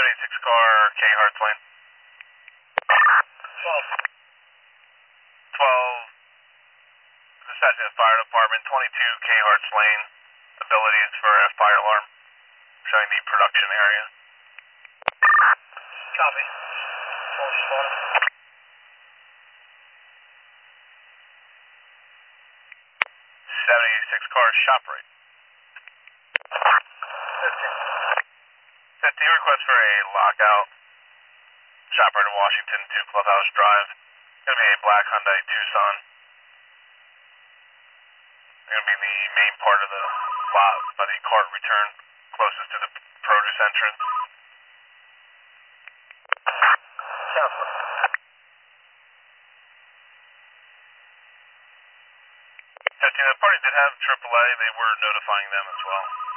26 car, K Hart's Lane. 12. Dispatching the fire department, 22 K Hart's Lane. Abilities for a fire alarm. Showing the production area. Copy. 76 car, shop right. 15 request for a lockout. Shop right in Washington, 2 Clubhouse Drive. Gonna be a black Hyundai Tucson. Gonna be in the main part of the lot by the cart return, closest to the produce entrance. Counselor. 15, the party did have AAA. They were notifying them as well.